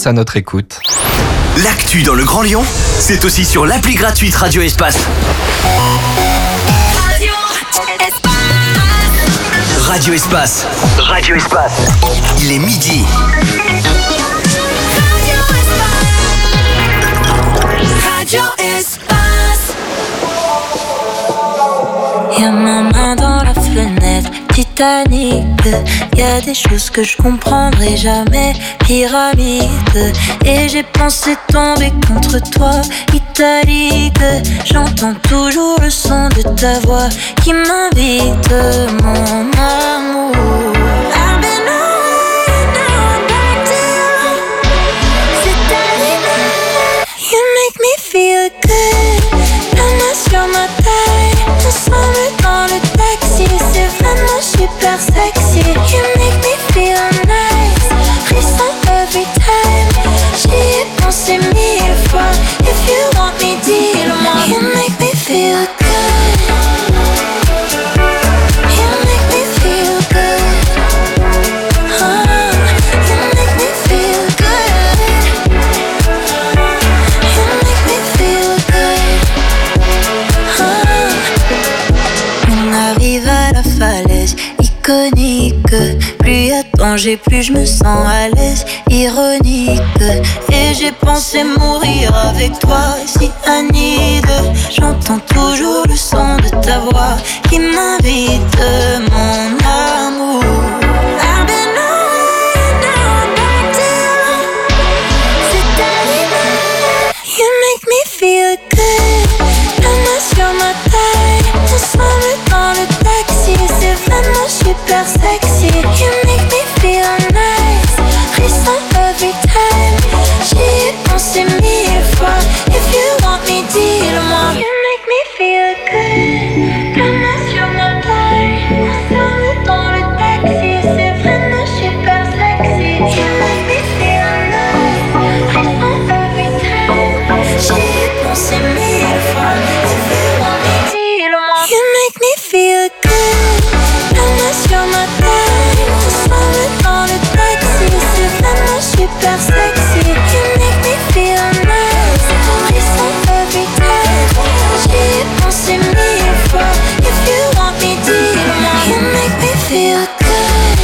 tous à notre écoute. L'actu dans le Grand Lyon, c'est aussi sur l'appli gratuite Radio Espace. Radio Espace. Radio Espace. Il est midi. Radio Espace. Y'a ma main dans la fenêtre, Titanic. Y'a des choses que je comprendrai jamais, pyramide. Et j'ai pensé tomber contre toi, italique. J'entends toujours le son de ta voix qui m'invite, mon amour. I've been away, now I'm back to you. C'est terminé. You make me feel good. La main sur ma taille, ensemble dans le taxi. C'est vraiment super sexy. You make me feel nice. Frisson every time. J'y ai pensé 1000 fois. If you want me, dis-le-moi. You make me feel good. You make me feel good. You make me feel good. You make me feel good. On arrive à la falaise iconique. Plus y a de danger, plus je me sens à l'aise, ironique. Et j'ai pensé mourir avec toi, cyanide. J'entends toujours le son de ta voix qui m'invite, mon amour. I've been away, now I'm back to you. C'est terminé. You make me feel good. La main sur ma taille, ensemble dans le taxi. C'est vraiment super sexy. You make me feel nice. Frisson every time. J'y ai pensé 1000 fois. If you want me, dis-le-moi. You make me feel good. La main sur ma taille, ensemble dans le taxi. C'est vraiment super sexy. You make me feel nice. Frisson every time. J'y ai pensé 1000 fois. If you want me, dis-le-moi. You make me feel good. La main sur ma taille, ensemble dans le taxi. C'est vraiment super sexy. You make me feel nice. Frisson every time. J'y ai pensé 1000 fois. If you want me, dis-le-moi. You make me feel good.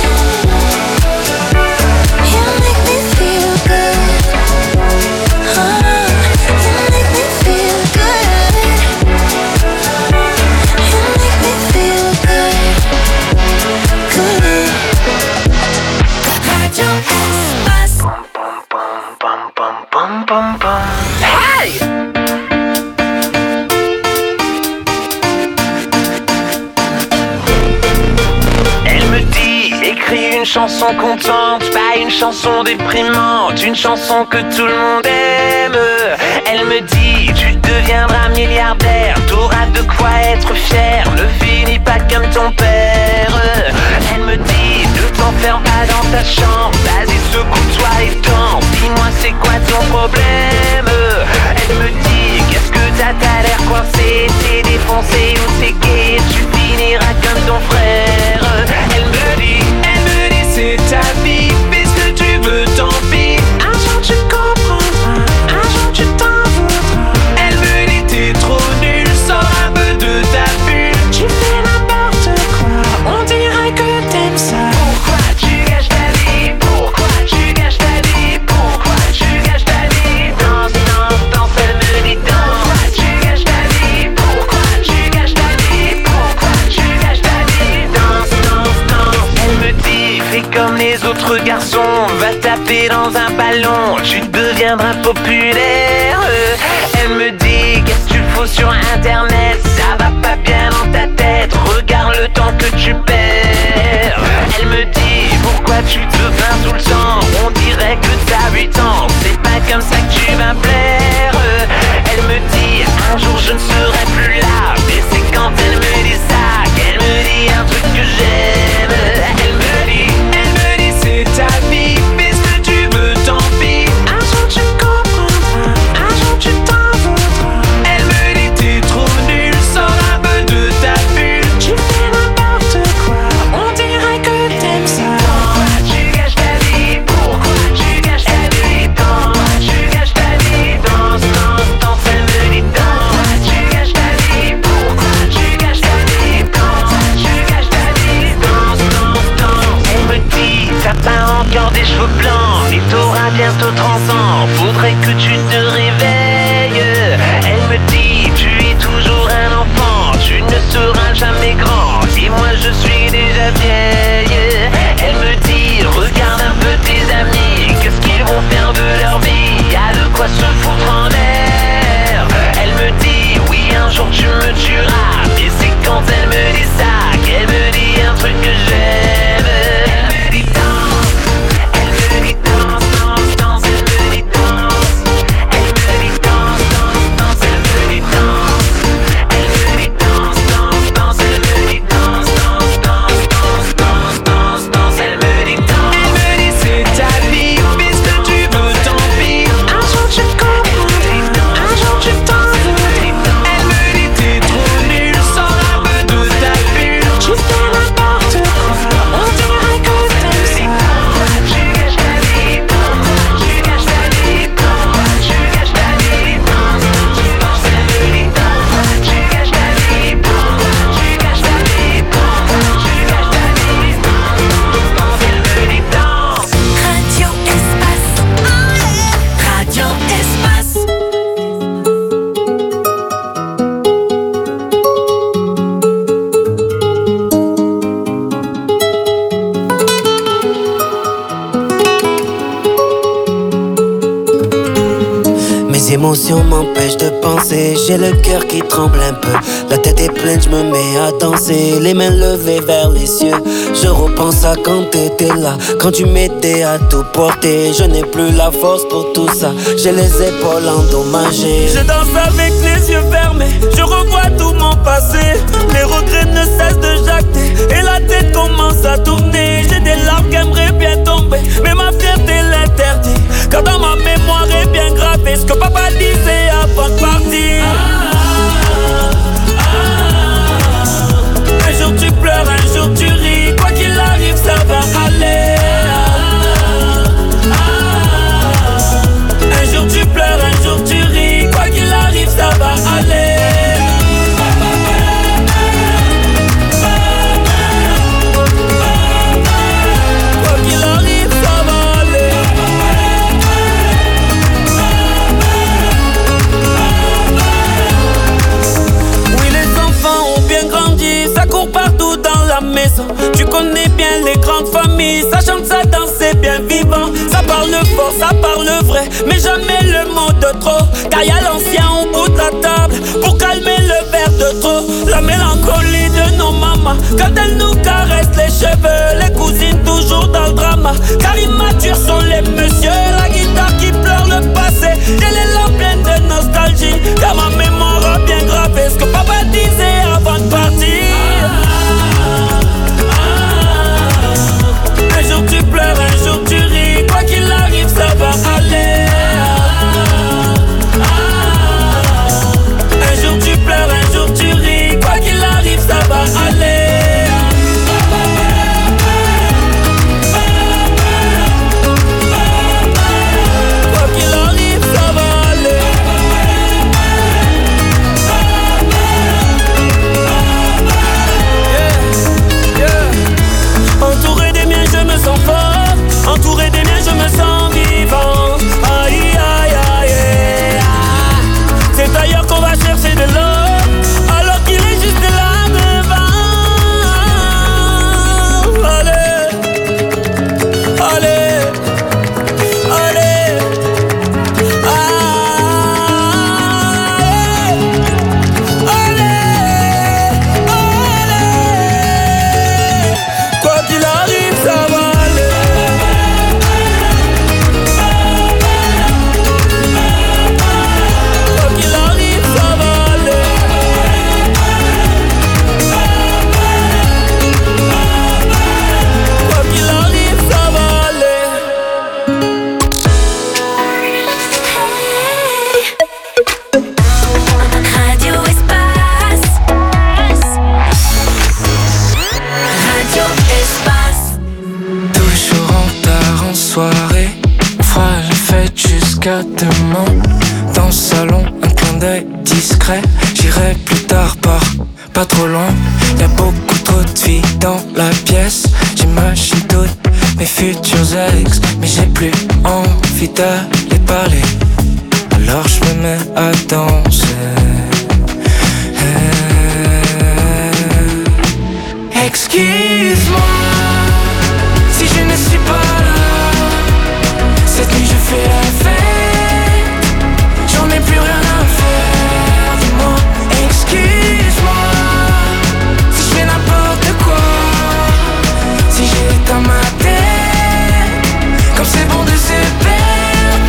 You make me feel good. You make me feel good. You make me feel good. Good. Radio Espace. Hey! Elle me dit, écris une chanson contente, pas une chanson déprimante, une chanson que tout le monde aime. Elle me dit, tu deviendras milliardaire, t'auras de quoi être fier, ne finis pas comme ton père. Elle me dit, ne t'enferme pas dans ta chambre, vas-y secoue-toi et danse, dis-moi c'est quoi ton problème. Elle me dit, qu'est-ce que t'as l'air coincé, t'es défoncé ou t'es gay, tu finiras comme ton frère. Elle me dit, c'est ta vie, fais ce que tu veux, tant pis. Un jour tu comprendras, un jour tu t'en voudras. Elle me dit, t'es trop nul, sors un peu de ta bulle. Tu fais n'importe quoi, on dirait que t'aimes ça. Pourquoi tu gâches ta vie? Pourquoi tu gâches ta vie? Pourquoi tu gâches ta vie? Danse, danse, danse, elle me dit danse. Pourquoi tu gâches ta vie? Pourquoi tu gâches ta vie? Pourquoi tu gâches ta vie? Danse, danse, danse. Elle me dit, fais comme les autres garçons, va taper dans un ballon, tu deviendras populaire. Elle me dit, qu'est-ce que tu fous sur internet, ça va pas bien dans ta tête, regarde le temps que tu perds. Elle me dit, pourquoi tu te plains tout le temps, on dirait que t'as 8 ans, c'est pas comme ça que tu vas plaire. Elle me dit, un jour je ne serai plus là, mais c'est quand elle me dit ça qu'elle me dit un truc que j'aime. Elle me dit, c'est ta vie, fais ce que tu veux, tant pis. Un jour tu comprendras, un jour tu t'en voudras. Elle me dit, t'es trop nul, sors un peu de ta bulle. Tu fais n'importe quoi, on dirait que t'aimes ça. Pourquoi tu gâches ta vie? Pourquoi tu gâches ta vie? faudrait que tu te réveilles. Elle me dit, tu es toujours un enfant, tu ne seras jamais grand, et moi je suis déjà vieille. Elle me dit, regarde un peu tes amis, qu'est-ce qu'ils vont faire de leur vie, y'a de quoi se foutre en l'air. Elle me dit, oui un jour tu me tueras, mais c'est quand elle me dit ça qu'elle me dit un truc que j'aime. Elle me dit danse, elle me dit danse, danse, danse, elle me dit danse. Elle me dit danse, danse, danse, elle me dit danse. Elle me dit danse, danse, danse, elle me dit danse, danse, danse, danse, danse, danse, danse, elle me dit danse. Elle me dit c'est ta vie, puisque tu veux tant pis. Un jour tu comprends, un jour tu t'en veux. Elle me dit t'es trop nul, sans la peu de ta bulle. Tu fais n'importe quoi, on dirait que t'aimes ça. Tu gâches ta vie, tu gâches ta vie, tu gâches ta vie, tu penses elle me dit tu gâches ta vie, tu gâches ta vie, tu gâches ta vie, elle me dit danse. Radio Espace. Radio Espace. Mes émotions m'empêchent de penser, j'ai le cœur qui tremble un peu. La tête est pleine, je me mets à danser, les mains levées vers les cieux. Je repense à quand t'étais là, quand tu m'aidais à tout porter. Je n'ai plus la force pour tout ça, j'ai les épaules endommagées. Je danse avec les yeux fermés, je revois tout mon passé. Les regrets ne cessent de jacter, et la tête commence à tourner. J'ai des larmes qui aimeraient bien tomber, mais ma fierté l'interdit. Car dans ma mémoire est bien gravé ce que papa disait avant de partir. Un jour tu pleures, un jour tu ris, quoi qu'il arrive ça va aller. Un jour tu pleures, un jour tu ris, quoi qu'il arrive ça va aller. Quoi qu'il arrive ça va aller. Oui, les enfants ont bien grandi, ça court partout dans la maison. Tu connais bien les grandes familles, ça chante, ça danse, c'est bien vivant. Ça parle fort, ça parle vrai, mais jamais le mot de trop. Car y'a l'ancien au bout de la table pour calmer le verre de trop. La mélancolie de nos mamans quand elles nous caressent les cheveux. Les cousines toujours dans le drama, car immatures sont les messieurs. La guitare qui pleure le passé, j'ai les larmes pleines de nostalgie. Car ma mémoire a bien gravé ce que papa disait avant de partir. Un jour tu pleures, un jour tu ris, quoi qu'il arrive ça va aller. Un jour tu pleures, un jour tu ris, quoi qu'il arrive ça va aller. Quoi qu'il arrive ça va aller. Yeah, yeah. Entouré des miens je me sens fort, entouré des miens je me sens vivant. Aïe aïe aïe aïe. C'est ailleurs qu'on va chercher de l'or, alors qu'il est juste là devant. Allez, allez, allez, allez, allez. Quoi qu'il arrive ça va aller. Quoi qu'il arrive ça va aller. Quoi qu'il arrive ça va aller. Radio Espace. Radio Espace. Toujours en tard en soirée, on fera la fête jusqu'à demain. Dans le salon, un clin d'œil discret. J'irai plus tard pas trop loin. Y'a beaucoup trop de filles dans la pièce. J'imagine toutes mes futurs ex, mais j'ai plus envie de les parler. alors je me mets à danser. Excuse-moi si je ne suis pas là. Cette nuit je fais la fête, j'en ai plus rien à faire de moi. Excuse-moi si je fais n'importe quoi, si j'éteins ma tête, comme c'est bon de se perdre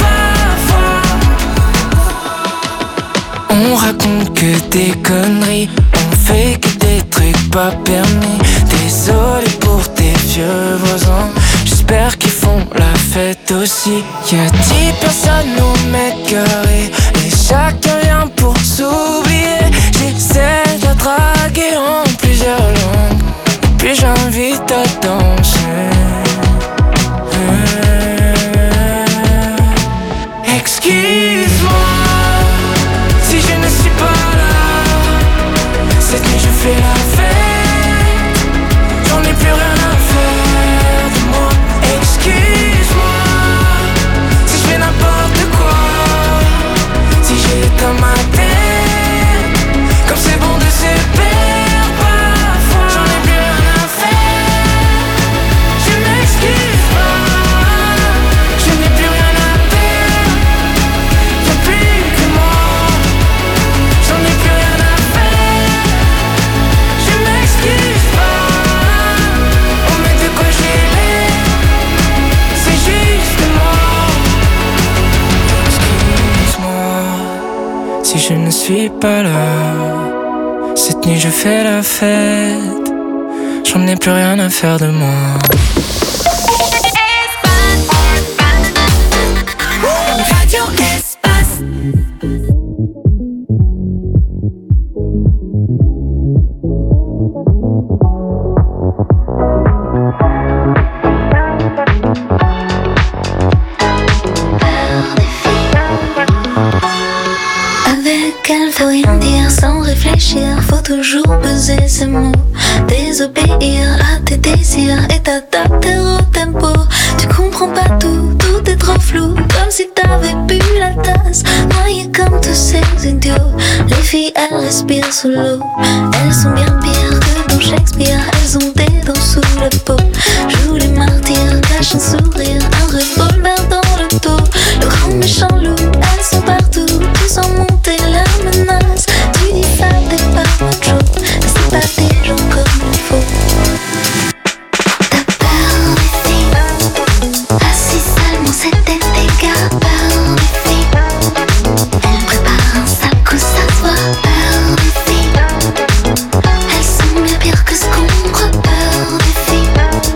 parfois. On raconte que des conneries, on fait que des trucs pas permis. Désolé pour tes vieux voisins, j'espère qu'ils font la fête aussi. Y'a 10 personnes au mètre carré et chacun vient pour s'oublier. J'essaie de la draguer en plusieurs langues, puis j'invite à danser. Excuse-moi si je ne suis pas là. Cette nuit je fais la fête, j'en ai plus rien à faire de moi. Excuse-moi si je fais n'importe quoi, si j'éteins ma tête, comme c'est bon de se perdre parfois. J'en ai plus rien à faire, je m'excuse pas, je n'ai plus rien à perdre, y'a plus que moi. J'en ai plus rien à faire, je m'excuse pas, on met de quoi gérer, c'est juste moi. Excuse-moi si je ne suis pas là. Cette nuit je fais la fête, j'en ai plus rien à faire de moi. Radio Espace. Avec elle, faut rien dire sans réfléchir, faut toujours peser ses mots, désobéir à tes désirs et t'adapter au tempo. Tu comprends pas tout, tout est trop flou, comme si t'avais bu la tasse, noyé comme tous ces idiots. Les filles, elles respirent sous l'eau, elles sont bien pires que dans Shakespeare, elles ont des dents sous la peau. Jouent les martyrs, cachent un sourire, un revolver dans le dos. Le grand méchant loup, elles sont partout, tous en montée la menace. Tu dis ça, t'es pas macho, mais c'est pas des gens comme il faut. T'as peur des filles, assis seulement c'était des gars. Peur des filles, elles préparent un sale coup, ça se voit. Peur des filles, elles sont bien pires que ce qu'on croit. Peur des filles,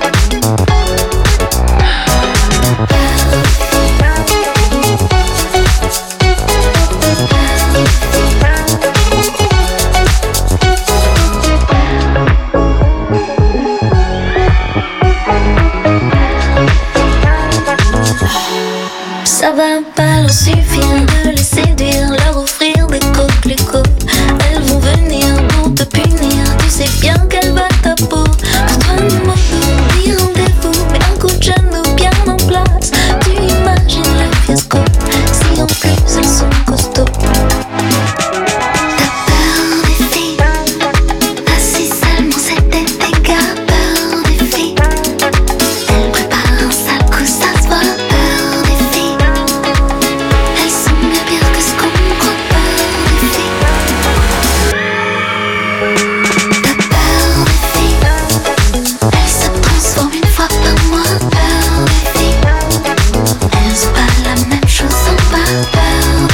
ça va pas leur suffire de les séduire, leur offrir des coquelicots. Elles vont venir pour te punir, tu sais bien qu'elle va ta peau. Pour toi, nous motos, dis rendez-vous, mais un coup de genou bien en place. Tu imagines le fiasco, si en plus elles sont costauds. T'as peur des filles, assis seulement c'était des gars. Peur des filles, elles préparent un sale coup, ça se voit. Peur des filles, elles sont bien pires que ce qu'on croit. Peur des filles, t'as peur des filles, elles se transforment une fois par mois. Peur des filles, elles ont pas la même chose en bas. Peur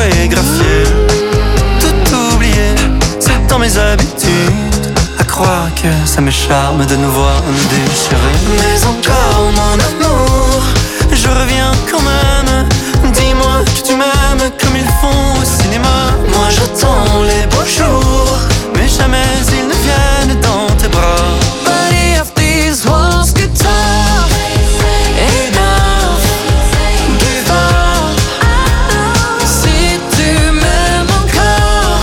chorégraphié. Tout oublié, c'est dans mes habitudes. À croire que ça me charme de nous voir nous déchirer. Mais encore mon amour, je reviens quand même. Dis-moi que tu m'aimes comme ils font au cinéma. Moi j'attends les beaux jours, mais jamais ils ne viennent dans tes bras. But if these walls could talk, enough, give up. Si tu m'aimes encore,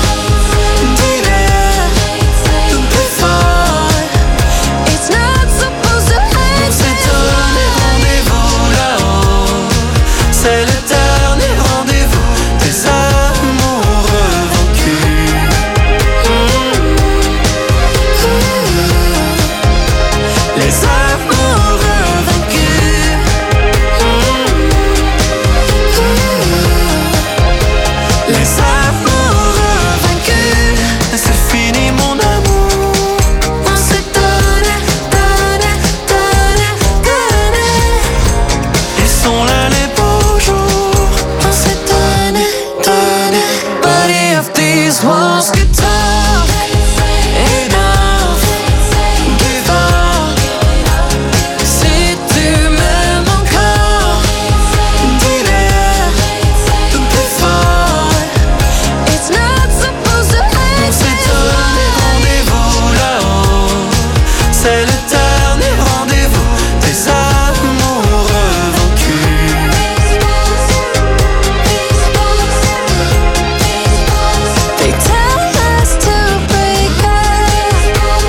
dis-le plus fort. It's not supposed to end. On s'est donné rendez-vous là-haut. C'est le dernier rendez-vous des amoureux vaincus. Les amoureux vaincus. Les amoureux vaincus. C'est fini mon amour. On s'est donné. Ils sont là les beaux jours. On s'est donné. But if these walls could talk, enough, give up. Si tu m'aimes encore, dis-le plus fort. It's not supposed to end. On s'est donné rendez-vous là-haut. C'est le dernier rendez-vous des amoureux vaincus. They tell us to break up.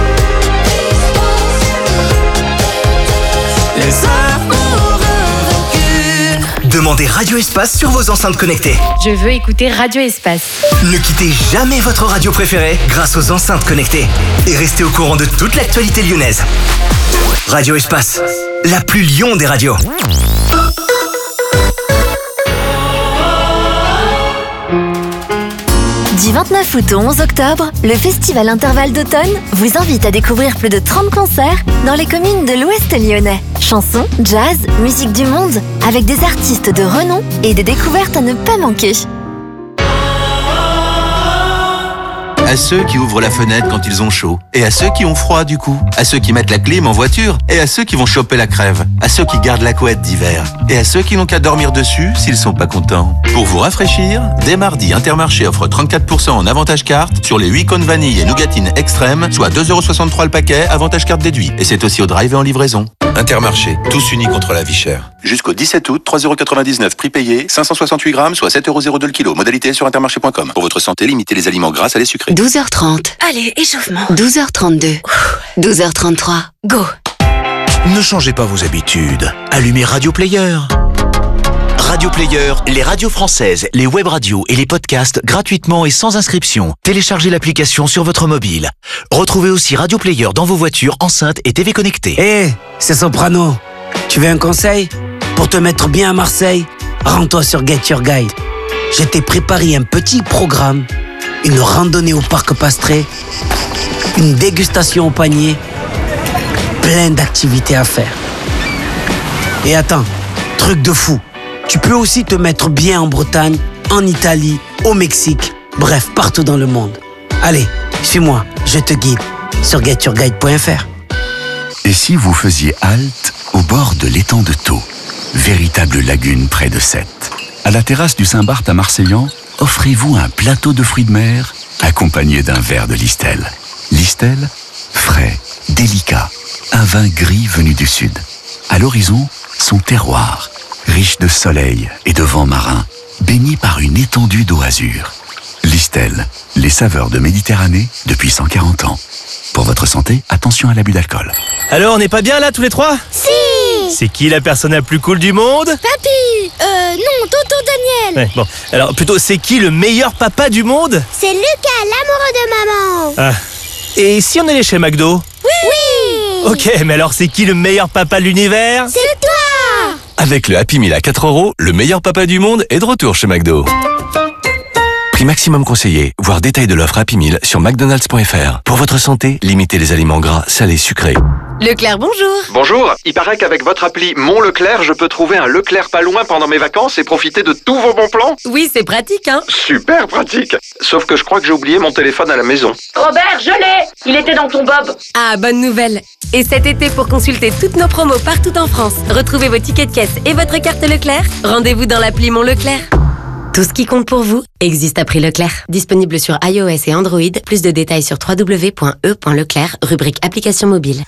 Les amoureux vaincus. Demandez Radio Espace sur vos enceintes connectées. Je veux écouter Radio Espace. Ne quittez jamais votre radio préférée grâce aux enceintes connectées. Et restez au courant de toute l'actualité lyonnaise. Radio Espace, la plus Lyon des radios. Du 29 août au 11 octobre, le Festival Intervalle d'automne vous invite à découvrir plus de 30 concerts dans les communes de l'Ouest lyonnais. Chansons, jazz, musique du monde, avec des artistes de renom et des découvertes à ne pas manquer. À ceux qui ouvrent la fenêtre quand ils ont chaud, et à ceux qui ont froid du coup, à ceux qui mettent la clim en voiture, et à ceux qui vont choper la crève, à ceux qui gardent la couette d'hiver, et à ceux qui n'ont qu'à dormir dessus s'ils sont pas contents. Pour vous rafraîchir, dès mardi, Intermarché offre 34% en avantage carte sur les 8 cônes vanille et nougatine extrême, soit 2,63€ le paquet, avantage carte déduit. Et c'est aussi au drive et en livraison. Intermarché, tous unis contre la vie chère. Jusqu'au 17 août, 3,99€ prix payé, 568 grammes, soit 7,02€ le kilo. Modalité sur intermarché.com. Pour votre santé, limitez les aliments gras, salés, sucrés. 12h30. Allez, échauffement. 12h32. 12h33. Go. Ne changez pas vos habitudes. Allumez Radio Player. Radio Player, les radios françaises, les web radios et les podcasts gratuitement et sans inscription. Téléchargez l'application sur votre mobile. Retrouvez aussi Radio Player dans vos voitures, enceintes et TV connectées. Hé, c'est Soprano. Tu veux un conseil? Pour te mettre bien à Marseille, rends-toi sur Get Your Guide. Je t'ai préparé un petit programme, une randonnée au parc Pastré, une dégustation au panier, plein d'activités à faire. Et attends, truc de fou, tu peux aussi te mettre bien en Bretagne, en Italie, au Mexique, bref, partout dans le monde. Allez, suis-moi, je te guide sur getyourguide.fr. Et si vous faisiez halte au bord de l'étang de Thau, véritable lagune près de Sète? À la terrasse du Saint-Barth à Marseillan, offrez-vous un plateau de fruits de mer accompagné d'un verre de Listel. Listel, frais, délicat, un vin gris venu du sud. À l'horizon, son terroir, riche de soleil et de vent marin, baigné par une étendue d'eau azur. Listel, les saveurs de Méditerranée depuis 140 ans. Pour votre santé, attention à l'abus d'alcool. Alors, on n'est pas bien là tous les trois? Si! C'est qui la personne la plus cool du monde? Papy! Non, tonton Daniel! Ouais, bon, alors plutôt, c'est qui le meilleur papa du monde? C'est Lucas, l'amoureux de maman! Ah. Et si on allait chez McDo? Oui! Ok, mais alors c'est qui le meilleur papa de l'univers? C'est toi! Avec le Happy Meal à 4€, le meilleur papa du monde est de retour chez McDo. Prix maximum conseillé, voire détail de l'offre Happy Meal sur mcdonalds.fr. Pour votre santé, limitez les aliments gras, salés, sucrés. Leclerc, bonjour. Bonjour, il paraît qu'avec votre appli Mon Leclerc, je peux trouver un Leclerc pas loin pendant mes vacances et profiter de tous vos bons plans. Oui, c'est pratique, hein. Super pratique. Sauf que je crois que j'ai oublié mon téléphone à la maison. Robert, je l'ai. Il était dans ton bob. Ah, bonne nouvelle. Et cet été, pour consulter toutes nos promos partout en France, retrouvez vos tickets de caisse et votre carte Leclerc, rendez-vous dans l'appli Mon Leclerc. Tout ce qui compte pour vous existe à prix Leclerc. Disponible sur iOS et Android. Plus de détails sur www.e.leclerc, rubrique application mobile.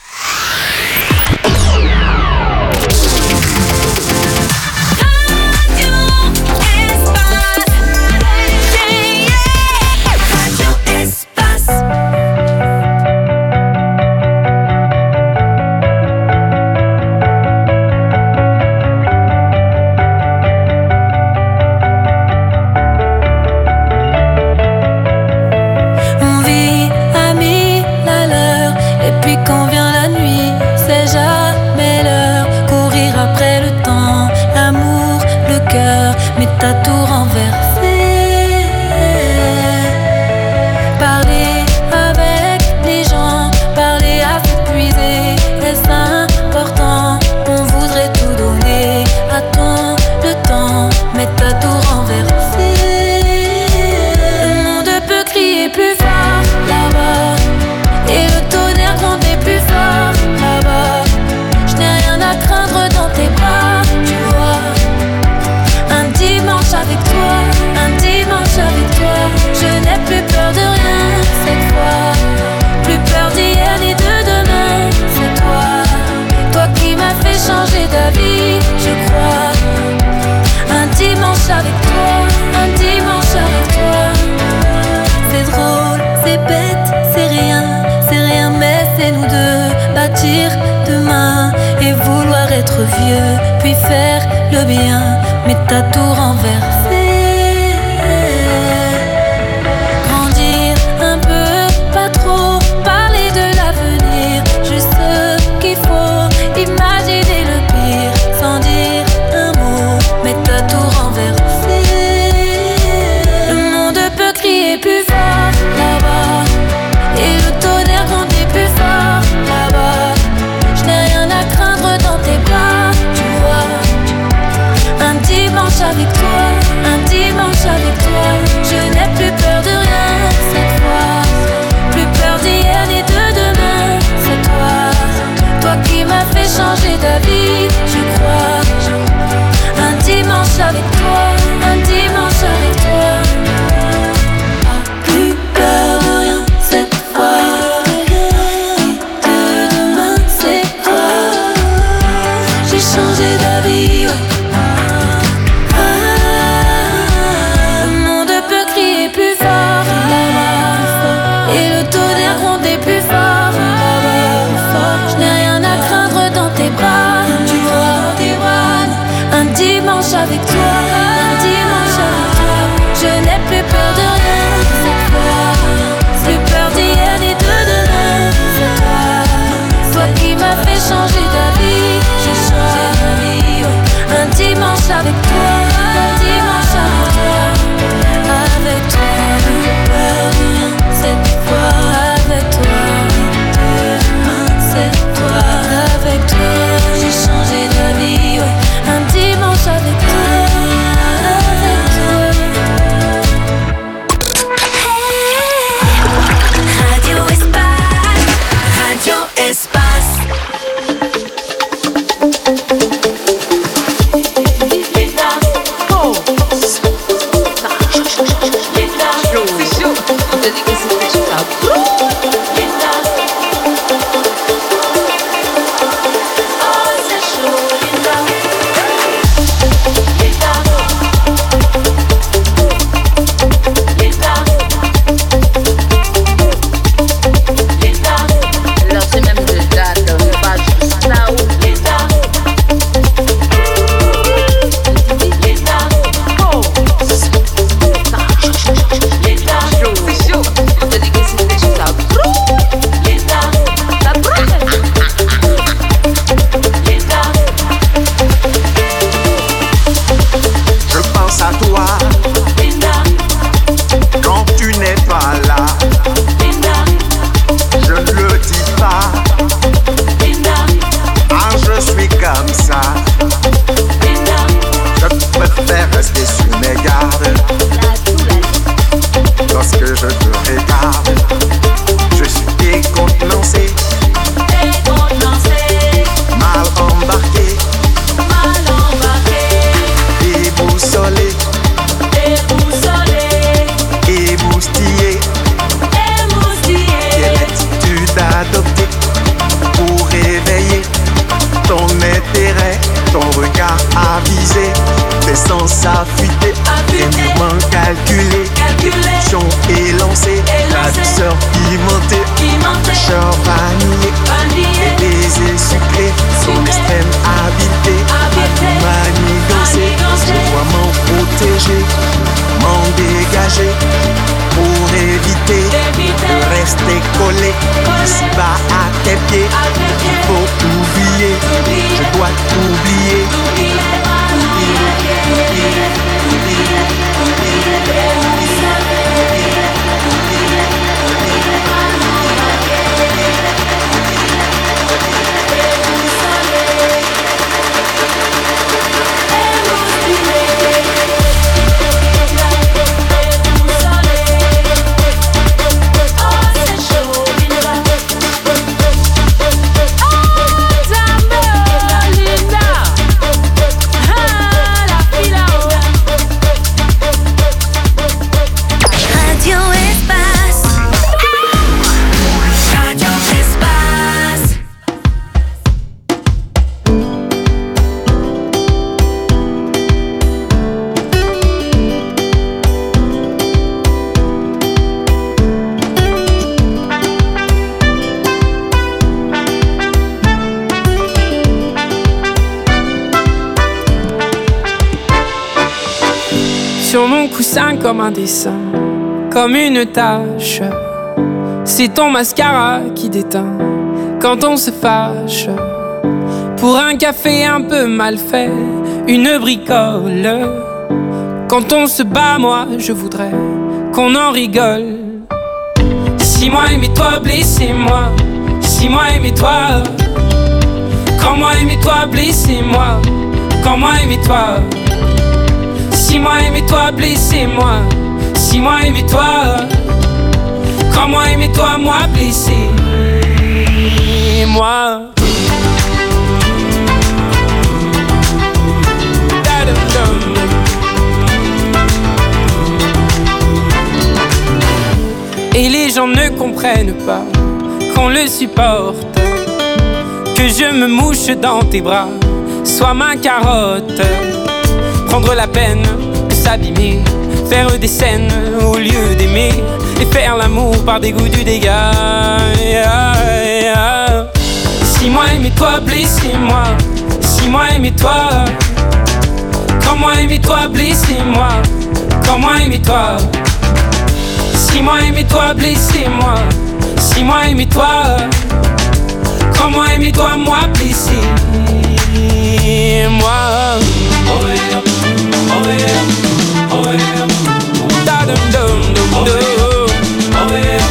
T'as tout renversé. Parler avec les gens, parler à s'épuiser, est-ce important? On voudrait tout donner à ton le temps, mais t'as tout renversé. Le monde peut crier plus fort là-bas, et le tonnerre gronder plus fort là-bas. Je n'ai rien à craindre dans tes bras, tu vois. Avec toi, un dimanche avec toi, je n'ai plus peur de rien cette fois. Plus peur d'hier ni de demain, c'est toi. Toi qui m'as fait changer d'avis, je crois. Un dimanche avec toi, un dimanche avec toi. C'est drôle, c'est bête, c'est rien, mais c'est nous deux. Bâtir demain et vouloir être vieux, puis faire le bien, mais t'as tout renversé. Grandir un peu, pas trop, parler de l'avenir, juste ce qu'il faut, imaginer le pire, sans dire un mot, mais t'as tout renversé. Le monde peut crier plus fort là-bas, et le tonnerre grandit plus fort là-bas. Je n'ai rien à craindre dans tes bras, tu vois. Un dimanche avec toi, un dimanche avec toi, je n'ai plus peur de rien cette fois. Plus peur d'hier ni de demain, c'est toi. Toi qui m'as fait changer d'avis, je crois. Un dimanche avec toi, un dimanche avec toi. Plus peur de rien cette fois. De demain, c'est toi. J'ai changé d'avis, ouais. coussin comme un dessin, comme une tache. C'est ton mascara qui déteint quand on se fâche. Pour un café un peu mal fait, une bricole. Quand on se bat, moi je voudrais qu'on en rigole. Si moi aimais-toi, blessez-moi. Si moi aimais-toi. Quand moi aimais-toi, blessez-moi. Quand moi aimais-toi. Si moi aimais-toi, blessez-moi. Si moi aimais-toi. Quand moi aimais-toi, moi blessez-moi. Et les gens ne comprennent pas qu'on le supporte, que je me mouche dans tes bras, sois ma carotte. Prendre la peine de s'abîmer, faire des scènes au lieu d'aimer, et faire l'amour par dégoût du dégât. Si moi aimais-toi, blessez-moi. Si moi aimais-toi. Quand moi aimais-toi, blessez-moi. Quand moi aimais-toi. Si moi aimais-toi, blessez-moi. Si moi aimais-toi. Quand moi aimais-toi, moi blessez-moi. Oh yeah, oh yeah, oh yeah. Da dum dum dum dum. Oh yeah.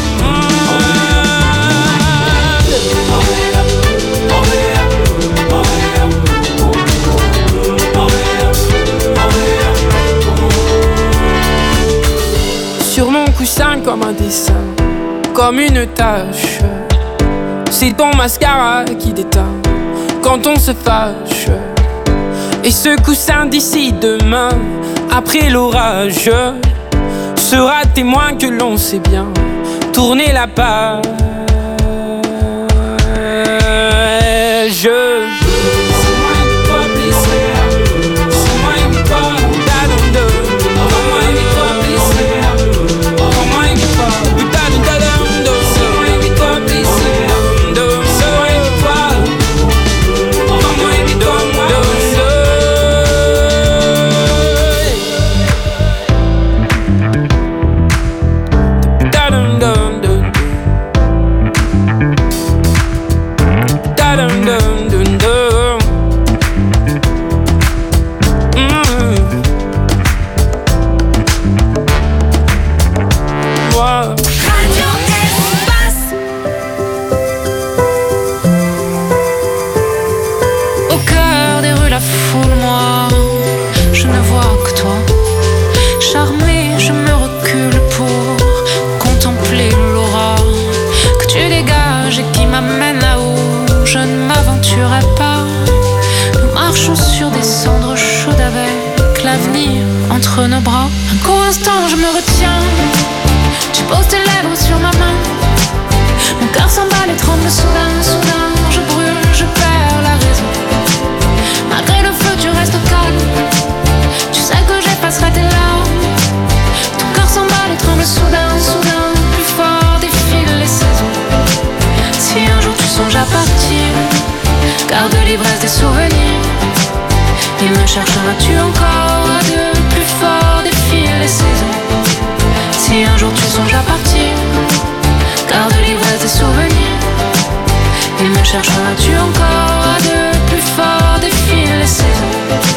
Sur mon coussin comme un dessin, comme une tache. C'est ton mascara qui déteint quand on se fâche. Et ce coussin d'ici demain, après l'orage, sera témoin que l'on sait bien tourner la page. Entre nos bras, un court instant je me retiens. Tu poses tes lèvres sur ma main. Mon cœur s'emballe et tremble soudain, soudain. Je brûle, je perds la raison. Malgré le feu tu restes calme. Tu sais que j'effacerai tes larmes. Ton cœur s'emballe et tremble soudain, soudain. Plus fort défilent les saisons. Si un jour tu songes à partir, garde l'ivresse des souvenirs. Il me cherchera-tu encore à deux? Plus fort défilent les saisons. Si un jour tu songes à partir, garde l'ivresse des souvenirs. Il me cherchera-tu encore à deux? Plus fort défilent les saisons.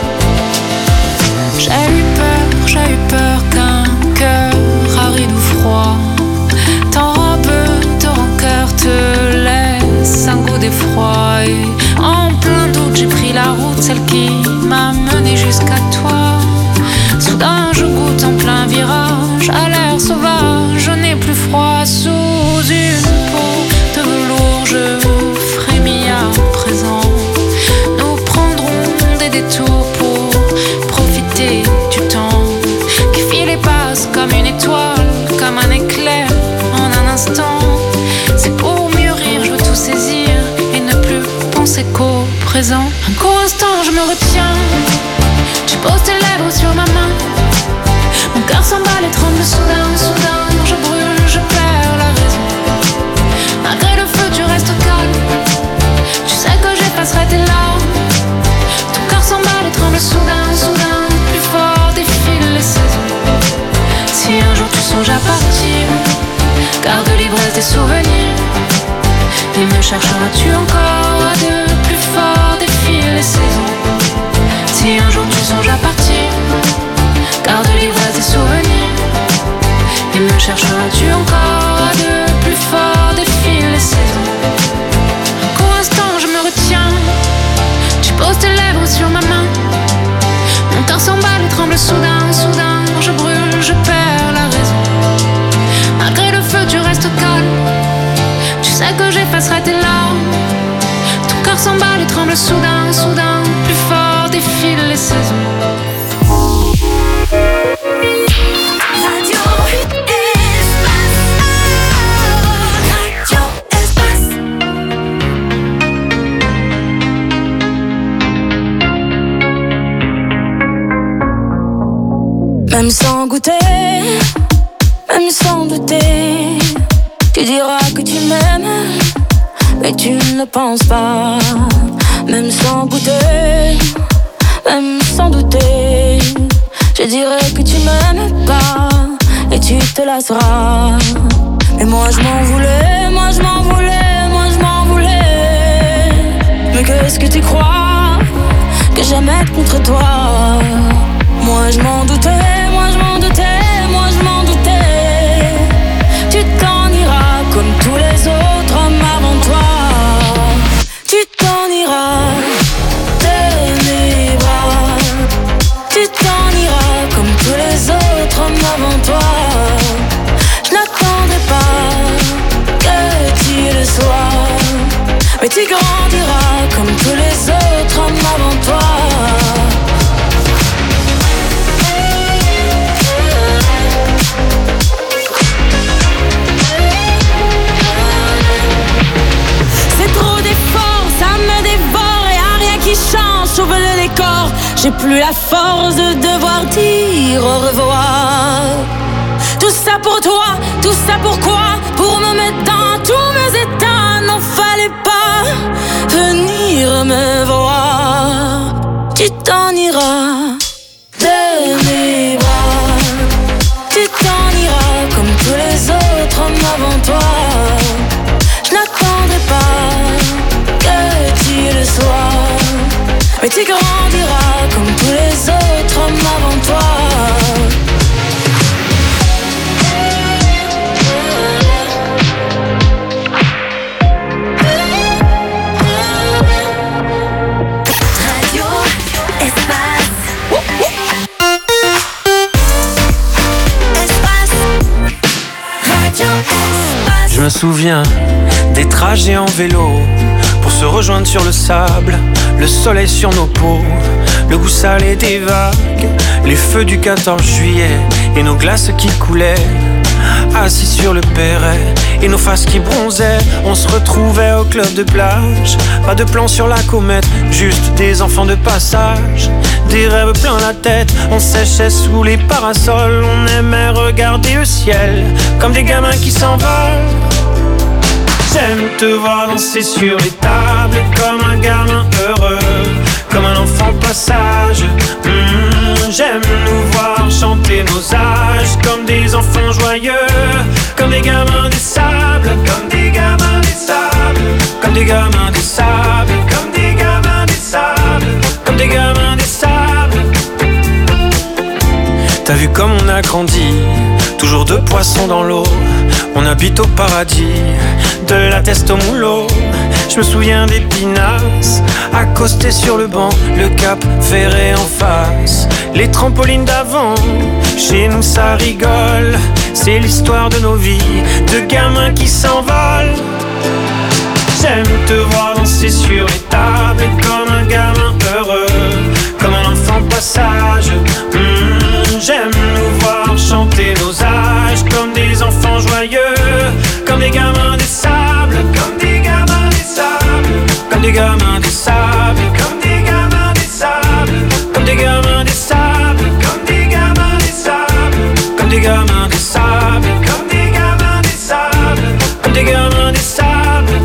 J'ai eu peur qu'un cœur aride ou froid t'enrobe de rancœur, te laisse un goût d'effroi. Et en plein doute j'ai pris la route, celle qui m'a mené jusqu'à toi. Soudain je goûte en plein virage, à l'air sauvage, je n'ai plus froid. Sous une peau de velours je frémis à présent. Nous prendrons des détours pour profiter du temps qui file et passe comme une étoile, comme un éclair en un instant. C'est pour mûrir, je veux tout saisir et ne plus penser qu'au présent. Un court instant je me retiens. Tu poses tes lèvres sur ma main. Mon cœur s'emballe et tremble soudain, soudain. Je brûle, je perds la raison. Malgré le feu tu restes calme. Tu sais que j'effacerai tes larmes. Ton cœur s'emballe et tremble soudain, soudain. Plus fort défilent les saisons. songe à partir. Garde l'ivresse des souvenirs. Et me chercheras-tu encore à de plus forts défis les saisons. Si un jour tu songes à partir, garde l'ivresse des souvenirs. Et me chercheras-tu encore à de plus forts défis les saisons. Pour l'instant je me retiens. Tu poses tes lèvres sur ma main. Mon cœur s'emballe et tremble soudain, soudain. Je brûle, je perds la raison. Malgré le feu tu restes calme. Tu sais que j'effacerai tes larmes. Ton cœur s'emballe et tremble soudain, soudain. Plus fort défilent les saisons. Radio Espace. Même sans goûter, même sans douter, tu diras que tu m'aimes, mais tu ne penses pas. Même sans goûter, même sans douter, je dirais que tu m'aimes pas, et tu te lasseras. Mais moi je m'en voulais, moi je m'en voulais, moi je m'en voulais. Mais qu'est-ce que tu crois que j'aimais contre toi? Moi je m'en doutais, moi je m'en doutais, moi je m'en doutais. Tu t'en iras comme tous les autres hommes avant toi. Tu t'en iras de mes bras. Tu t'en iras comme tous les autres hommes avant toi. Je n'attendrai pas que tu le sois, mais tu grandiras comme tous les autres hommes avant toi. Sauve le décor, j'ai plus la force de devoir dire au revoir. Tout ça pour toi, tout ça pourquoi? Pour me mettre dans tous mes états. N'en fallait pas venir me voir. Tu t'en iras de mes bras. Tu t'en iras comme tous les autres hommes avant toi. Je n'attendrai pas que tu le sois, mais tu grandiras comme tous les autres hommes avant toi. Radio Espace. Espace. Radio Espace. Je me souviens des trajets en vélo pour se rejoindre sur le sable, le soleil sur nos peaux, le goût salé des vagues, les feux du 14 juillet et nos glaces qui coulaient, assis sur le perret et nos faces qui bronzaient. On se retrouvait au club de plage, pas de plan sur la comète, juste des enfants de passage, des rêves plein la tête. On séchait sous les parasols, on aimait regarder le ciel comme des gamins qui s'envolent. J'aime te voir danser sur les tables comme un gamin heureux, comme un enfant passage. J'aime nous voir chanter nos âges comme des enfants joyeux, comme des gamins des sables, comme des gamins des sables, comme des gamins des sables, comme des gamins des sables, comme des gamins des sables. T'as vu comme on a grandi, toujours deux poissons dans l'eau. On habite au paradis, de la teste au moulot. Je me souviens des pinasses, accostés sur le banc, le cap ferré en face, les trampolines d'avant. Chez nous ça rigole, c'est l'histoire de nos vies, de gamins qui s'envolent. J'aime te voir danser sur les tables comme un gamin heureux, comme un enfant passage. J'aime nous voir chanter nos âges comme des enfants joyeux, comme des gamins des sables, comme des gamins des sables, comme des gamins des sables, comme des gamins des sables, comme des gamins des sables, comme des gamins des sables, comme des gamins des sables, comme des gamins des sables, comme des gamins des sables.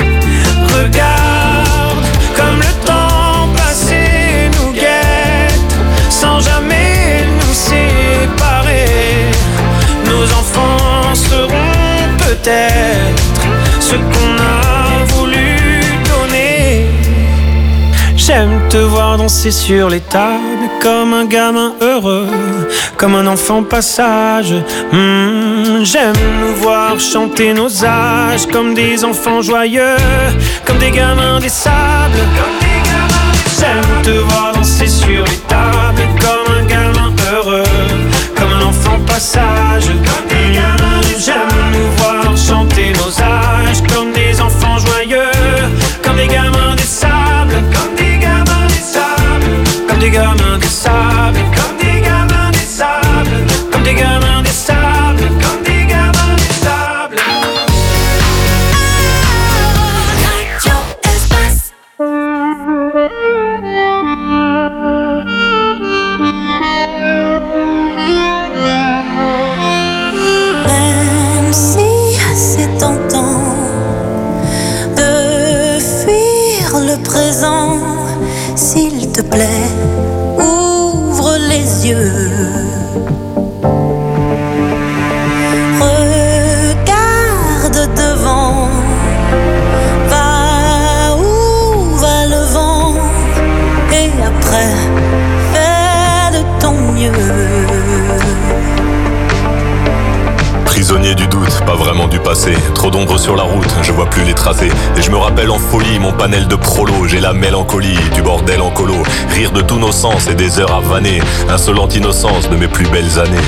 Regarde comme le temps passé nous guette sans jamais nous séparer. Nos enfants peut-être ce qu'on a voulu donner. J'aime te voir danser sur les tables comme un gamin heureux, comme un enfant passage. J'aime nous voir chanter nos âges comme des enfants joyeux, comme des gamins des sables. J'aime te voir danser sur les tables comme un gamin heureux, comme un enfant passage. J'aime nous voir chanter nos âges comme des enfants joyeux, comme des gamins des sables, comme des gamins des sables, comme des gamins des sables, comme des gamins des sables, comme des gamins des sables, comme des gamins des sables. Même si c'est tentant de fuir le présent, s'il te plaît, ouvre les yeux. Regarde devant, va où va le vent, et après, fais de ton mieux. Prisonnier du doute, pas vraiment du passé. Trop d'ombre sur la route, je vois plus les tracés. Et je me rappelle en folie mon panel de prolo. J'ai la mélancolie du bordel en colo. Rire de tous nos sens et des heures à vanner. Insolente innocence de mes plus belles années.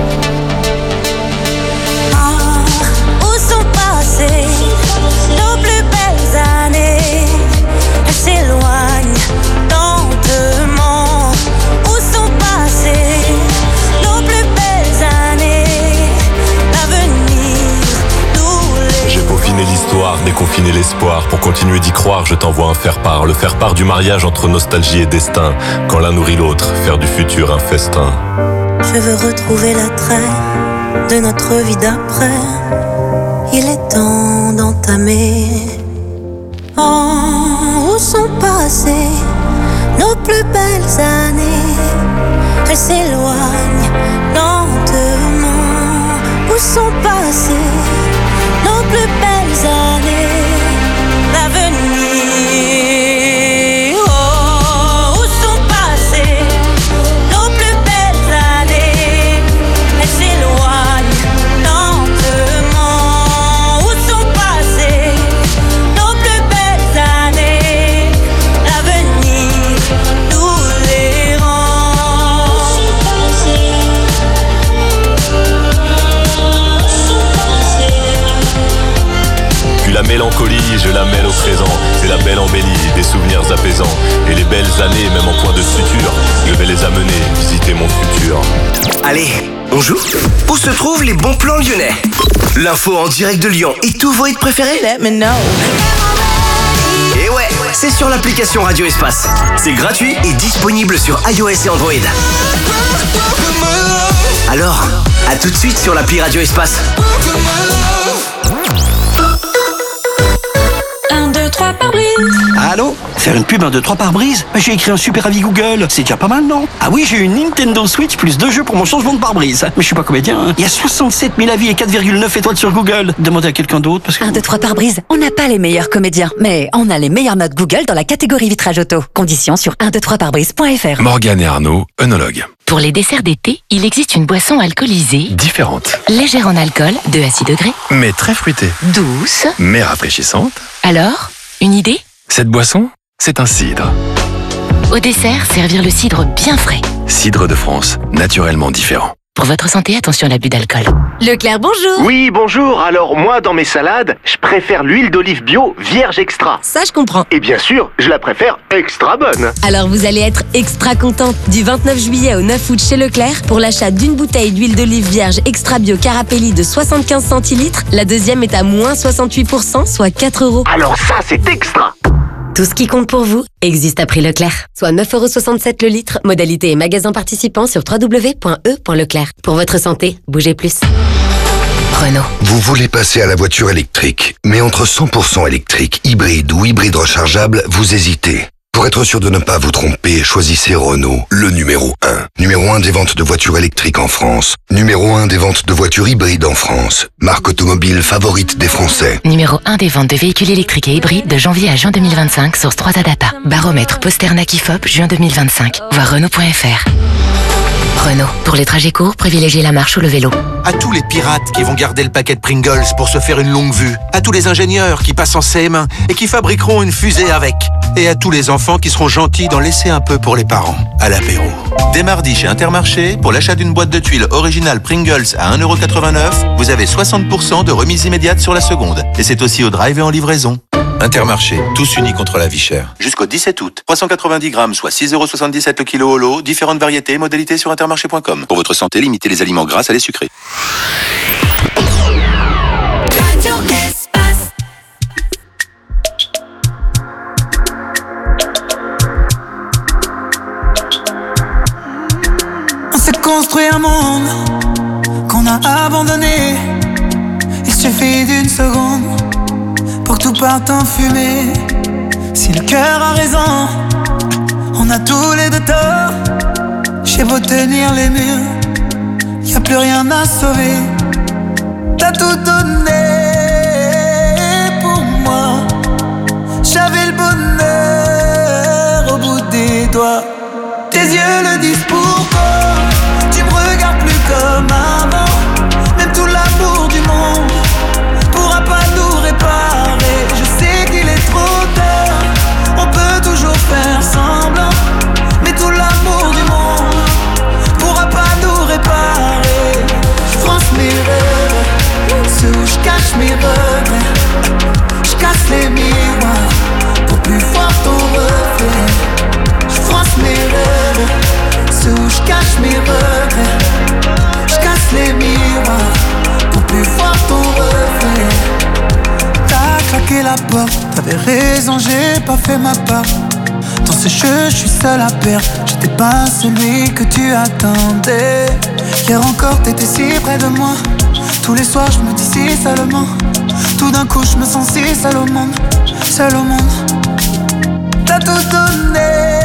Où sont passées nos plus belles années? Elles s'éloignent lentement. Où sont passées nos plus belles années? L'avenir nous les... J'ai peaufiné l'histoire, déconfiné l'espoir. Pour continuer d'y croire, je t'envoie un faire-part. Le faire-part du mariage entre nostalgie et destin. Quand l'un nourrit l'autre, faire du futur un festin. Je veux retrouver l'attrait de notre vie d'après. Il est temps d'entamer. Oh, où sont passées nos plus belles années? Elles s'éloignent lentement. Où sont passées nos plus belles années? L'avenir. Oh, où sont passées nos plus belles années? Elles s'éloignent lentement. Où sont passées nos plus belles années? L'avenir nous les rend. Puis la mélancolie, je la mêle au présent. C'est la belle embellie, des souvenirs apaisants. Et les belles années, même en point de suture, je vais les amener visiter mon futur. Allez, on joue? Où se trouvent les bons plans lyonnais? L'info en direct de Lyon et tous vos hits préférés? Let me know. Et ouais, c'est sur l'application Radio Espace. C'est gratuit et disponible sur iOS et Android. Alors, à tout de suite sur l'appli Radio Espace. 1, 2, 3 par brise. Allô? Faire une pub 1, 2, 3 par brise? J'ai écrit un super avis Google. C'est déjà pas mal, non? Ah oui, j'ai une Nintendo Switch plus 2 jeux pour mon changement de pare-brise. Mais je suis pas comédien, hein. Il y a 67 000 avis et 4,9 étoiles sur Google. Demandez à quelqu'un d'autre parce que... 1, 2, 3 par brise. On n'a pas les meilleurs comédiens, mais on a les meilleures notes Google dans la catégorie vitrage auto. Conditions sur 123parbrise.fr. Morgane et Arnaud, œnologues. Pour les desserts d'été, il existe une boisson alcoolisée Différente. légère en alcool, 2 à 6 degrés, Mais très fruitée. douce. Mais rafraîchissante. Alors, une idée? Cette boisson, c'est un cidre. Au dessert, servir le cidre bien frais. Cidre de France, naturellement différent. Pour votre santé, attention à l'abus d'alcool. Leclerc, bonjour. Oui, bonjour. Alors, moi, dans mes salades, je préfère l'huile d'olive bio vierge extra. Ça, je comprends. Et bien sûr, je la préfère extra bonne. Alors vous allez être extra content. Du 29 juillet au 9 août chez Leclerc, pour l'achat d'une bouteille d'huile d'olive vierge extra bio Carapelli de 75 centilitres, la deuxième est à moins 68%, soit 4 €. Alors ça, c'est extra. Tout ce qui compte pour vous existe à prix Leclerc. Soit 9,67 € le litre. Modalité et magasin participants sur www.e.leclerc. Pour votre santé, bougez plus. Renault. Vous voulez passer à la voiture électrique, mais entre 100% électrique, hybride ou hybride rechargeable, vous hésitez. Pour être sûr de ne pas vous tromper, choisissez Renault, le numéro 1. Numéro 1 des ventes de voitures électriques en France. Numéro 1 des ventes de voitures hybrides en France. Marque automobile favorite des Français. Numéro 1 des ventes de véhicules électriques et hybrides de janvier à juin 2025, source 3A Data. Baromètre Posternak IFOP, juin 2025. Voir Renault.fr. Renault. Pour les trajets courts, privilégiez la marche ou le vélo. À tous les pirates qui vont garder le paquet de Pringles pour se faire une longue vue. À tous les ingénieurs qui passent en CM1 et qui fabriqueront une fusée avec. Et à tous les enfants qui seront gentils d'en laisser un peu pour les parents. À l'apéro. Dès mardi chez Intermarché, pour l'achat d'une boîte de tuiles originale Pringles à 1,89€, vous avez 60% de remise immédiate sur la seconde. Et c'est aussi au drive et en livraison. Intermarché, tous unis contre la vie chère. Jusqu'au 17 août, 390 grammes, soit 6,77€ le kilo au lot, différentes variétés et modalités sur intermarché.com. Pour votre santé, limitez les aliments gras à les sucrés. On s'est construit un monde qu'on a abandonné. Il suffit d'une seconde pour que tout parte en fumée. Si le cœur a raison, on a tous les deux tort. J'ai beau tenir les murs, y'a plus rien à sauver. T'as tout donné pour moi. J'avais le bonheur au bout des doigts. Tes yeux le disent pourquoi. Tu me regardes plus comme avant. Même tout l'amour du monde pourra pas nous réparer. Je sais qu'il est trop tard, on peut toujours faire semblant. Mais tout l'amour du monde pourra pas nous réparer. Je fronce mes rêves, ceux où je cache mes regrets. Je casse les miroirs pour plus voir ton reflet. Je fronce mes rêves, ceux où je cache mes regrets. Je casse les miroirs pour plus voir ton reflet. T'as claqué la porte, t'avais raison, j'ai pas fait ma part. Dans ce jeu, je suis seul à perdre. J'étais pas celui que tu attendais. Hier encore, t'étais si près de moi. Tous les soirs, je me dis si seulement. Tout d'un coup, je me sens si seul au monde. Seul au monde. T'as tout donné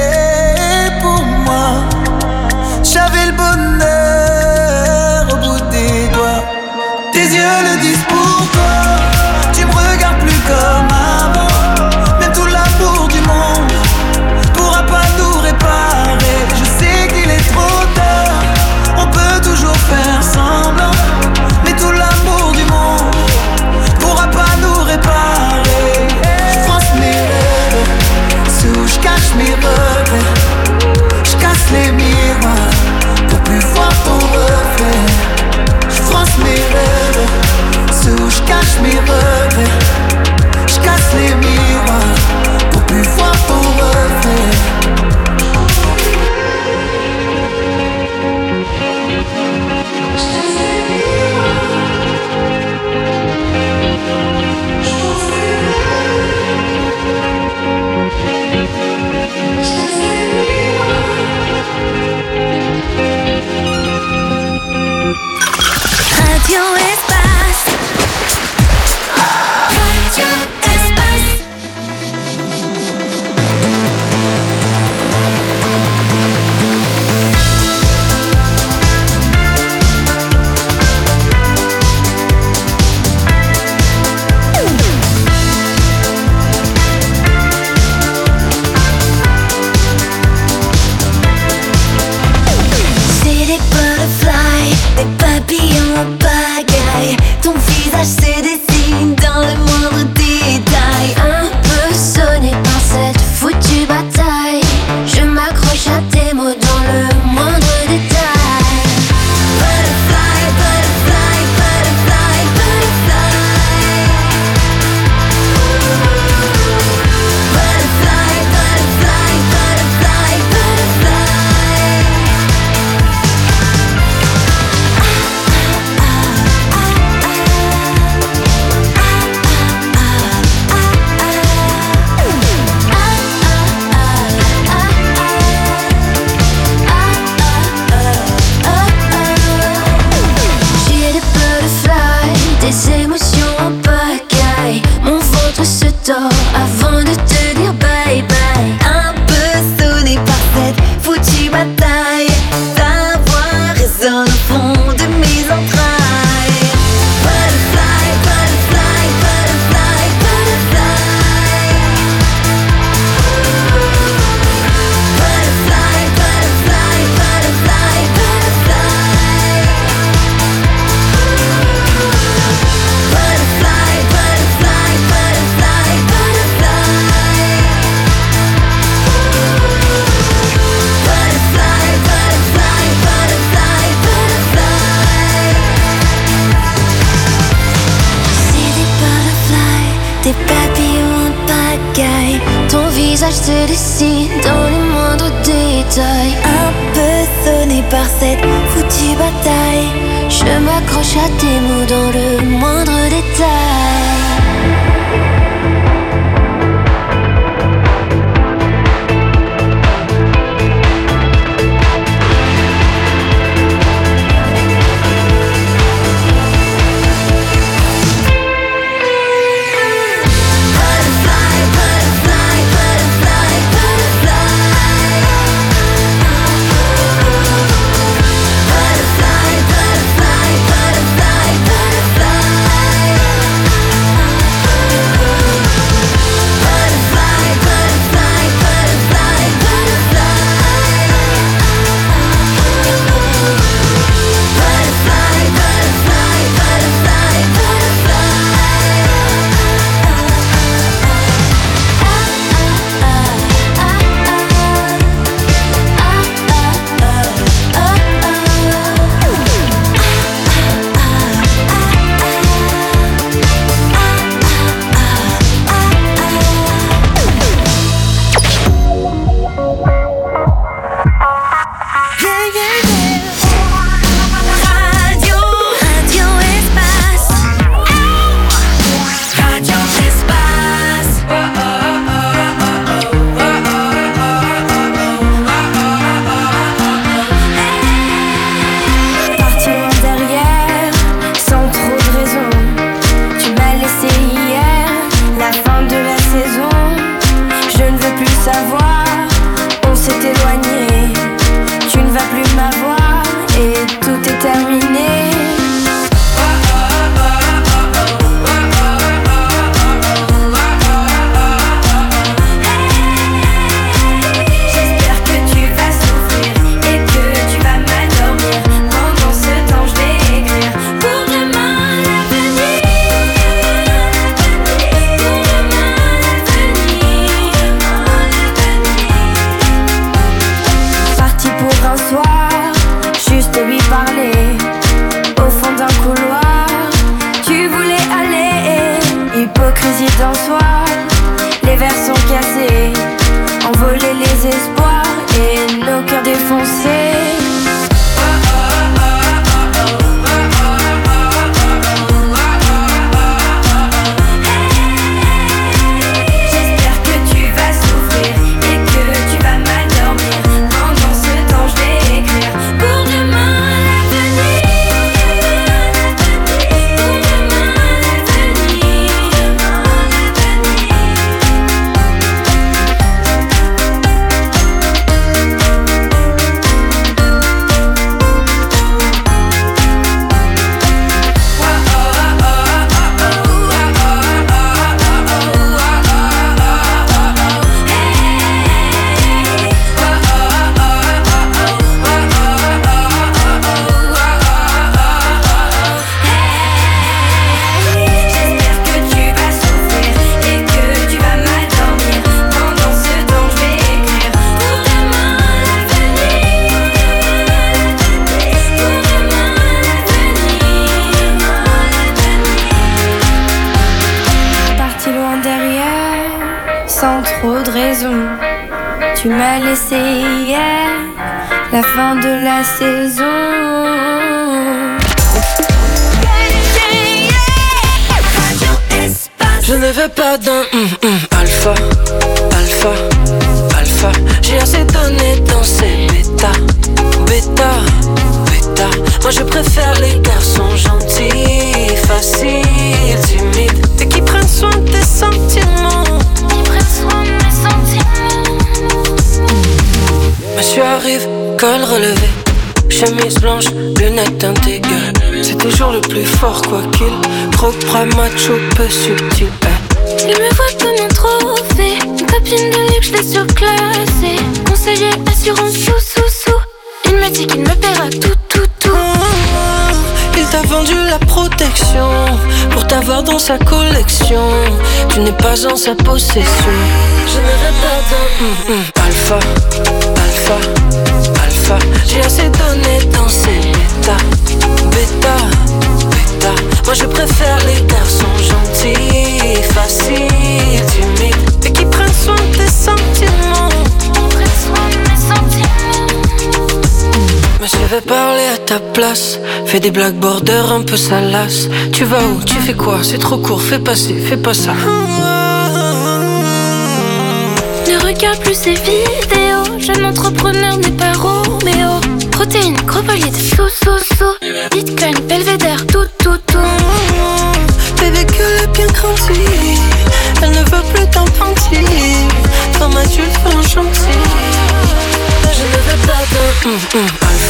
pour moi. J'avais le bonheur au bout des doigts. Tes yeux le disent pourquoi. Tu me regardes plus comme avant. Même tout l'amour du monde pourra pas nous réparer. Je sais qu'il est trop tard, on peut toujours faire semblant. Mais tout l'amour du monde pourra pas nous réparer. Je fronce mes rêves, ceux où je cache mes regrets. Je casse les miroirs pour plus voir ton reflet. Je fronce mes rêves, ceux où je cache mes regrets. Je casse les miroirs pour plus voir ton reflet. Radio Espace. je te décide dans les moindres détails. Un peu sonné par cette foutue bataille, je m'accroche à tes mots dans le moindre détail. Tu m'as laissé hier, la fin de la saison. Je ne veux pas d'un alpha, alpha, alpha. J'ai assez donné dans ces bêta, bêta, bêta. Moi je préfère les garçons gentils, faciles, timides, et qui prennent soin de tes sentiments. Qui prennent soin de mes sentiments. Monsieur arrive, col relevé, chemise blanche, lunettes teintées gueule. C'est toujours le plus fort quoi qu'il. Propre, macho, peu subtil. Il me voit comme un trophée, une copine de luxe, je l'ai surclassée. Conseiller, assurance, sous. Il me dit qu'il me paiera tout. Il t'a vendu la protection pour t'avoir dans sa collection. Tu n'es pas en sa possession. Je ne veux pas d'un alpha, alpha, alpha. J'ai assez donné dans ces bêta, bêta, bêta. Moi je préfère les garçons gentils, faciles, timides, et qui prennent soin de tes sentiments. vais parler à ta place. Fais des blagues border un peu salaces. Tu vas où, tu fais quoi? C'est trop court, fais passer, fais pas ça. Ne regarde plus ces vidéos. Jeune entrepreneur n'est pas Roméo. Protéines, gros bolide, sous. Bitcoin, belvédère, tout. Bébé gueule a bien grandi. Elle ne veut plus d'un panty. Comme adulte, fais un chantier. Je ne veux pas d'un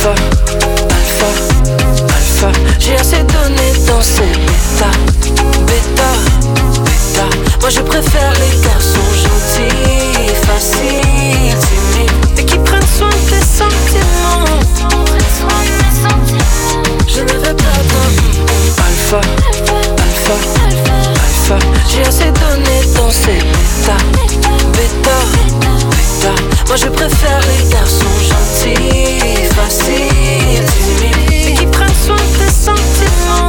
alpha. J'ai assez donné dans ces bêta. Moi je préfère les garçons gentils, faciles, timides, et qui prennent soin de tes sentiments. Je ne veux pas d'un alpha. J'ai assez donné dans ces bêta. Moi je préfère les garçons gentils, faciles, timides, et qui prennent soin de tes sentiments.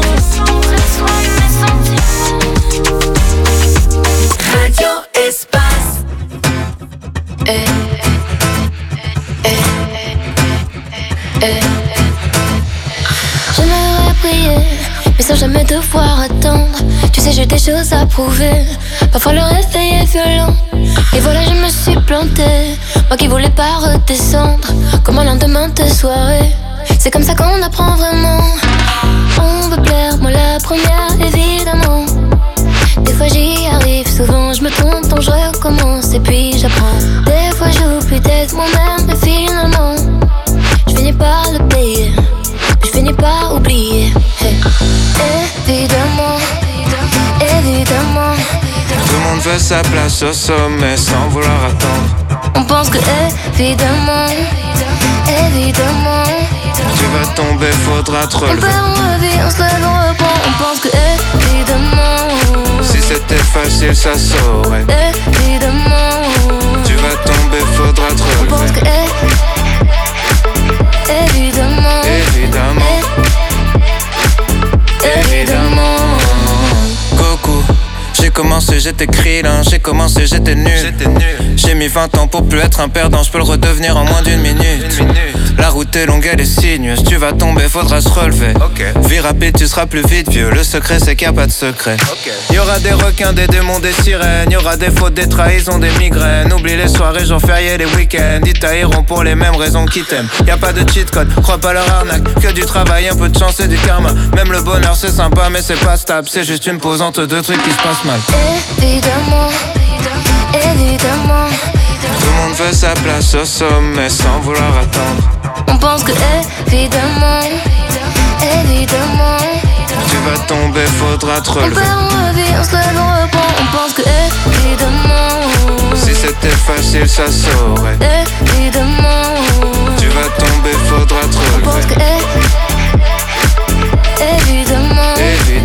Radio Espace. J'aimerais prier, mais sans jamais devoir attendre. Tu sais, j'ai des choses à prouver. Parfois le réveil est violent. Et voilà, je me suis plantée. Moi qui voulais pas redescendre. Comme un lendemain de soirée. C'est comme ça qu'on apprend vraiment. On veut plaire, moi la première, évidemment. Des fois j'y arrive, souvent je me trompe, donc je recommence et puis j'apprends. Des fois j'oublie d'être moi-même, mais finalement je finis par le payer, je finis par oublier. Hey. Évidemment. Tout le monde veut sa place au sommet sans vouloir attendre. On pense que évidemment. Tu vas tomber, faudra te relever. On perd, on revit, on se lève, on reprend. On pense que évidemment. Si c'était facile, ça saurait. Évidemment. Tu vas tomber, faudra te relever. On pense que évidemment. Goku. J'ai commencé, j'étais Krillin, j'ai commencé, j'étais nul. J'ai mis 20 ans pour plus être un perdant, je peux le redevenir en moins d'une minute. La route est longue, elle est sinueuse, tu vas tomber, faudra se relever. Vie rapide, tu seras plus vite vieux, le secret c'est qu'il n'y a pas de secret. Y'aura des requins, des démons, des sirènes, y'aura des fautes, des trahisons, des migraines. Oublie les soirées, jours fériés, les week-ends. Ils tailleront pour les mêmes raisons qu'ils t'aiment. Y'a pas de cheat code, crois pas leur arnaque. Que du travail, un peu de chance et du karma. Même le bonheur c'est sympa mais c'est pas stable. C'est juste une pause entre deux trucs qui se passent mal. Évidemment. Tout le monde veut sa place au sommet sans vouloir attendre. On pense que évidemment. Tu vas tomber, faudra te On relever. perd, on revit, on se lève, on reprend. On pense que évidemment. Si c'était facile, ça saurait. Évidemment. Tu vas tomber, faudra te On pense que relever. évidemment.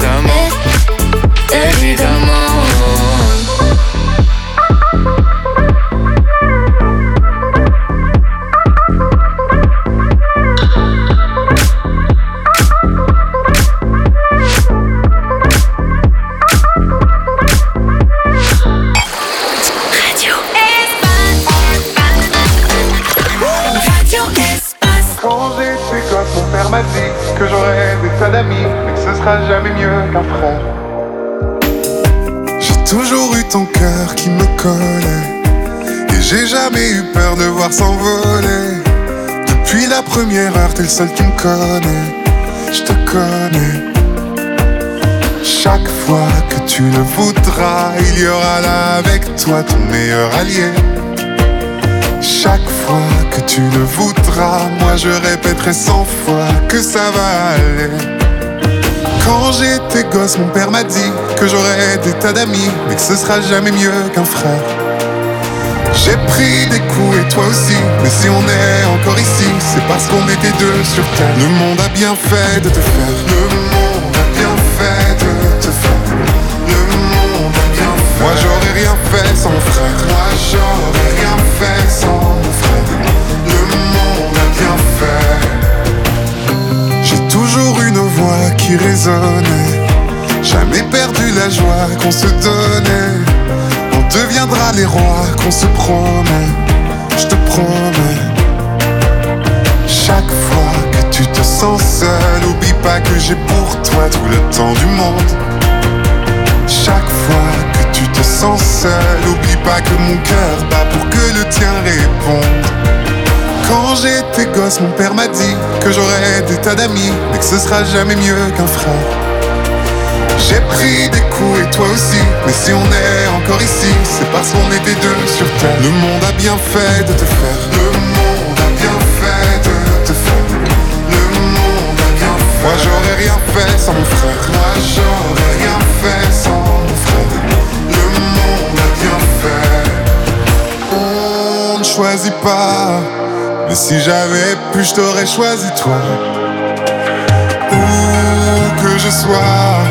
Quand j'étais gosse, mon père m'a dit que j'aurais des tas d'amis, mais que ce sera jamais mieux qu'un frère. J'ai toujours eu ton cœur qui me collait, et j'ai jamais eu peur de voir s'envoler. Depuis la première heure, t'es le seul qui me connaît, je te connais. Chaque fois que tu le voudras, il y aura là avec toi ton meilleur allié. Chaque fois que tu le voudras, moi je répéterai 100 fois que ça va aller. Quand j'étais gosse, mon père m'a dit que j'aurais des tas d'amis, mais que ce sera jamais mieux qu'un frère. J'ai pris des coups et toi aussi, mais si on est encore ici, c'est parce qu'on était deux sur terre. Le monde a bien fait de te faire. Le monde a bien fait de te faire. Le monde a bien fait. Moi j'aurais rien fait sans mon frère. Moi j'aurais rien fait sans mon frère. Le monde a bien fait. J'ai toujours une voix qui résonnait, jamais perdu la joie qu'on se donnait. On deviendra les rois qu'on se promet, je te promets. Chaque fois que tu te sens seul, oublie pas que j'ai pour toi tout le temps du monde. Chaque fois que tu te sens seul, oublie pas que mon cœur bat pour que le tien réponde. Quand j'étais gosse, mon père m'a dit que j'aurais des tas d'amis, mais que ce sera jamais mieux qu'un frère. J'ai pris des coups et toi aussi, mais si on est encore ici, c'est parce qu'on était deux sur terre. Le monde a bien fait de te faire. Le monde a bien fait de te faire. Le monde a bien fait. Moi j'aurais rien fait sans mon frère. Moi j'aurais rien fait sans mon frère. Le monde a bien fait. On ne choisit pas, mais si j'avais pu, je t'aurais choisi toi. Où que je sois,